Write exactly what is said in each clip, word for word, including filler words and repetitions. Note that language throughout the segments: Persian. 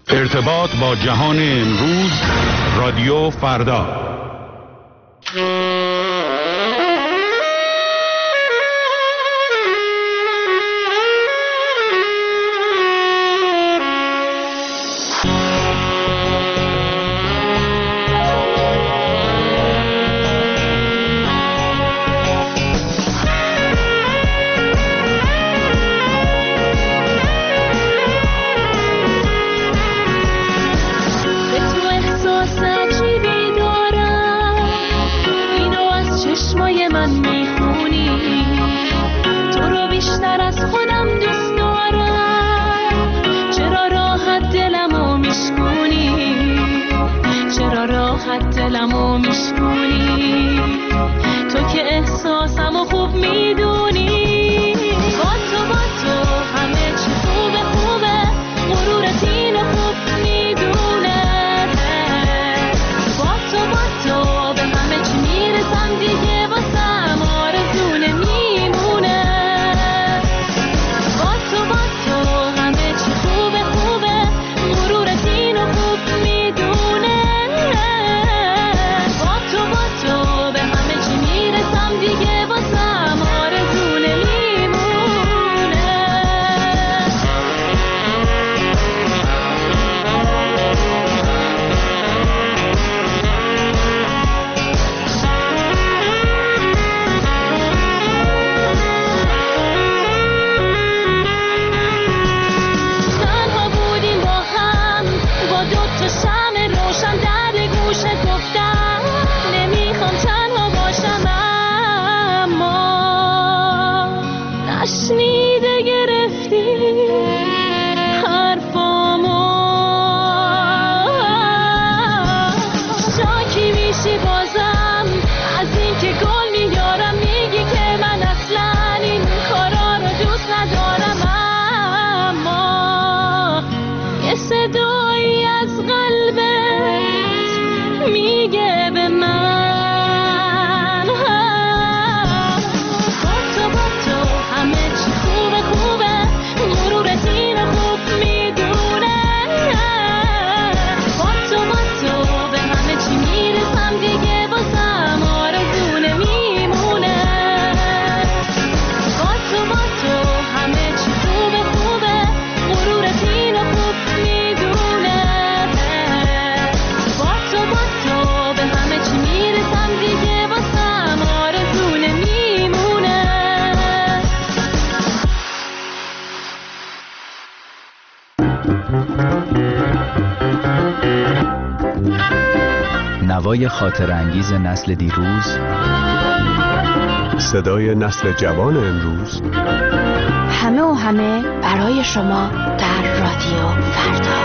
ارتباط با جهان امروز، رادیو فردا. نوای خاطر انگیز نسل دیروز، صدای نسل جوان امروز، همه و همه برای شما در رادیو فردا.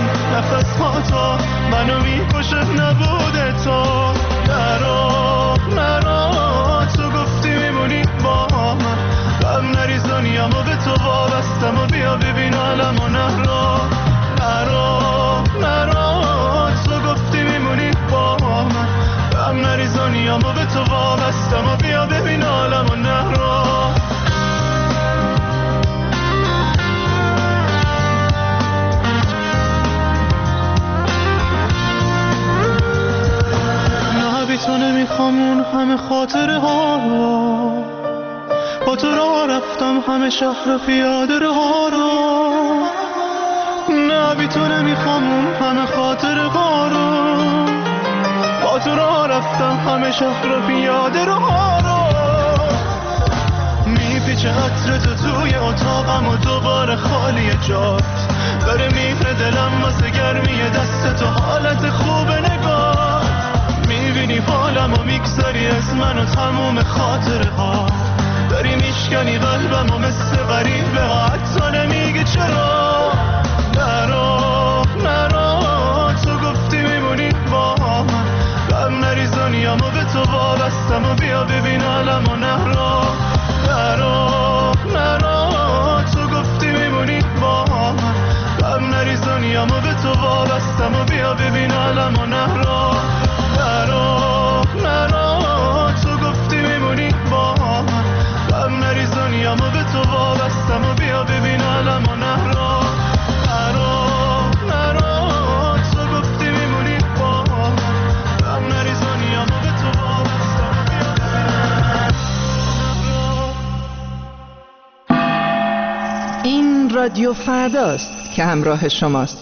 نفس ها تو منو میکشه نبوده تو. نرو وابستم و بیا ببین عالم و نهرا. نه بی تو نمیخوام اون همه خاطره ها رو، با تو راه رفتم همه شهر پیاده ها رو. نه بی تو نمیخوام اون همه خاطره ها رو، با تو راه رفتم همه شهر پیاده ها رو. میپیچه عطر تو توی اتاقم و دوباره خالی جات، داره میره دلم واسه گرمی دست تو، حالت خوب نگاه. میبینی حالم و میگذاری از من و تموم خاطره ها، داری میشکنی قلبم و مثل غریبه ها، حتی نمیگی چرا. نرو نرو تو گفتی میمونی با من، غم نریز دنیامو به تو وابستم و بیا ببین عالم و نهرا. نرو نرو تو گفتی میمونی با من، غم نریز دنیامو به تو وابستم و بیا ببین عالم و نهرا. نرو نرو تو گفتی میمونی با من، غم نریز دنیامو به تو وابستم و بیا ببین عالم و نهرا. نرو نرو تو گفتی میمونی با من، غم نریز دنیامو به تو وابستم و بیا ببین. این رادیو فرداست که همراه شماست.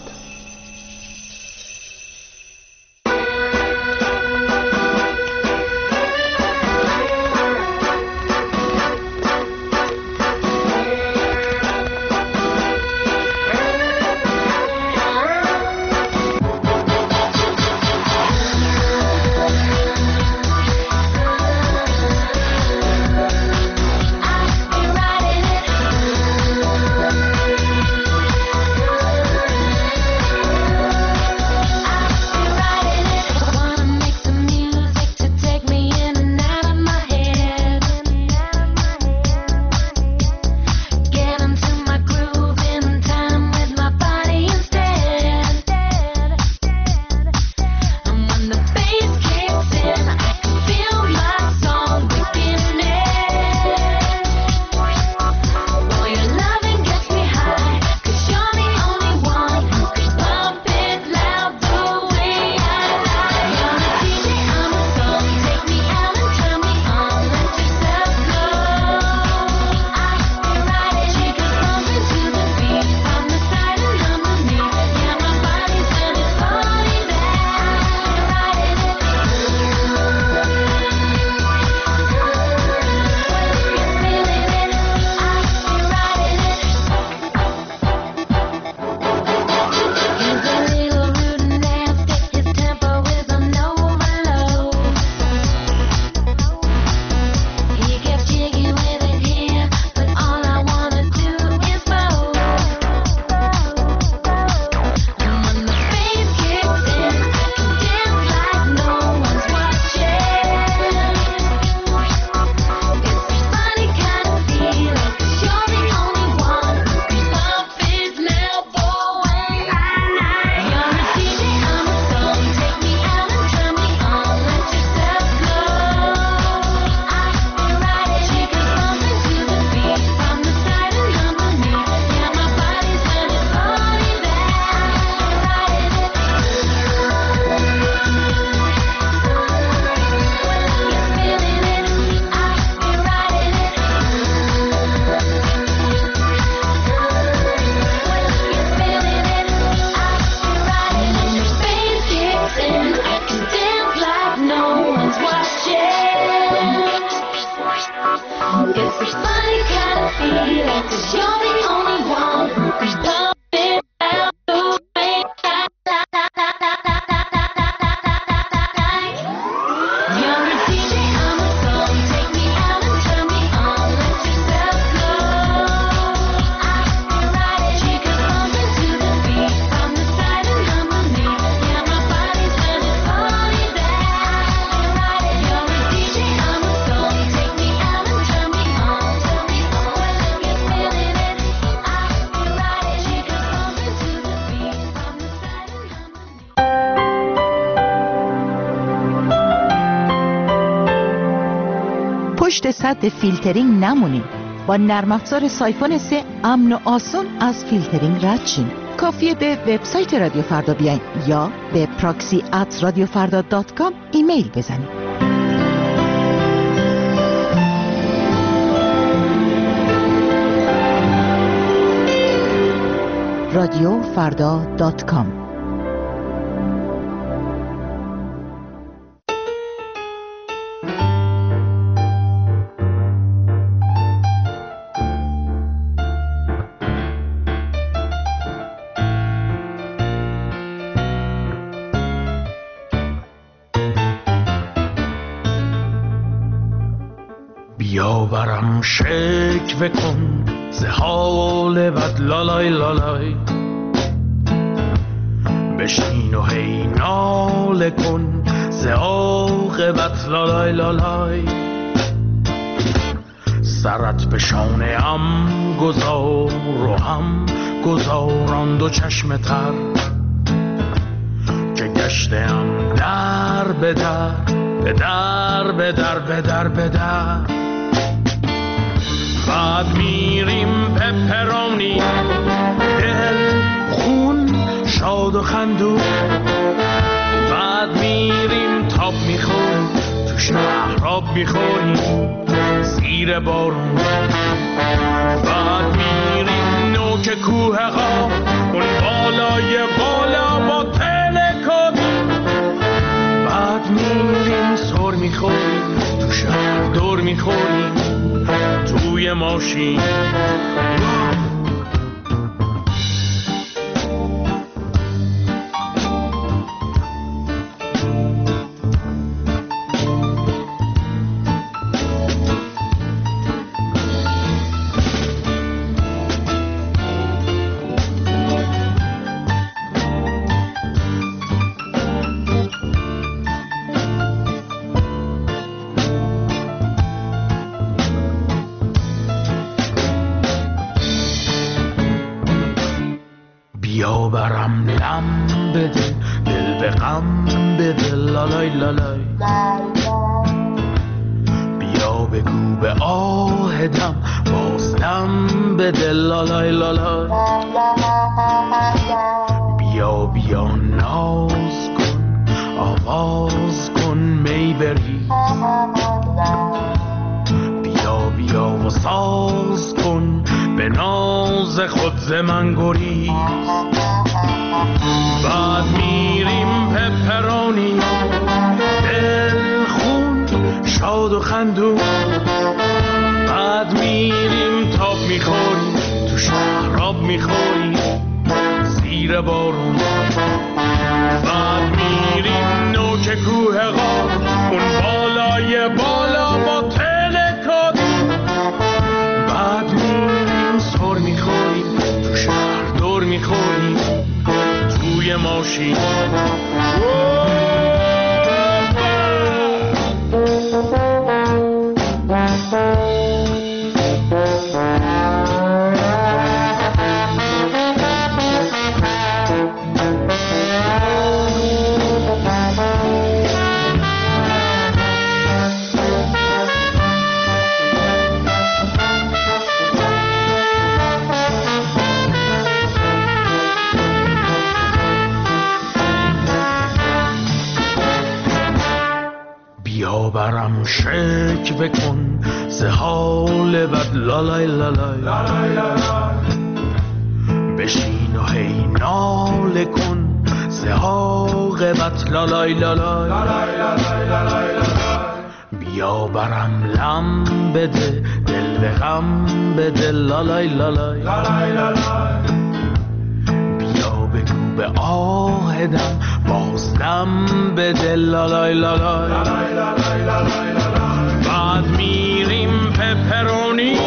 پشت سد فیلترینگ نمونین. با نرم افزار سایفون سه امن و آسون از فیلترینگ رد شین. کافیه به وبسایت رادیو فردا بیاین یا به پراکسی ات رادیو فردا دات کام ایمیل بزنید. رادیو فردا دات کام. بیا برم شکوه کن ز حال بد لالای لالای، بشین و هی ناله کن ز عاقبت لالای لالای. سرت به شانه ام گذار و هم گذاران دو چشم تر، که گشتم در به در به در به در به در به در. بعد میریم پپرانی دل خون شاد و خندون، بعد میریم تاب میخوریم تو شهراب میخوریم زیر بارون، بعد میریم نوک کوه قاف اون بالای بالا با تلکابی، بعد میریم سر میخوریم تو شهر دور میخوریم توی ماشین. بیا برم لم بده دل به غم بده لالای لالای، بیا بگو به آهدم بازدم بده لالای لالای. بیا بیا ناز کن آواز کن می بریز، بیا بیا و ساز کن به ناز خود ز من گریز. بعد میریم پپرانی دل خون شاد و خندون، بعد میریم تاب میخوریم تو شهراب میخوریم زیر بارون، بعد میریم نوک کوه قاف اون بالای بالا با تلکابی، بعد میریم سر میخوریم تو شهر دور میخوریم توی ماشین. بیا برم شکوه کن ز حال بد لالای لالای، بشین و هی ناله کن ز عاقبت لالای لالای. بیا برم لم بده دل به غم بده لالای لالای، بیا بگو به آهدم بازدم بده لالای لالای. بعد میریم پپرونی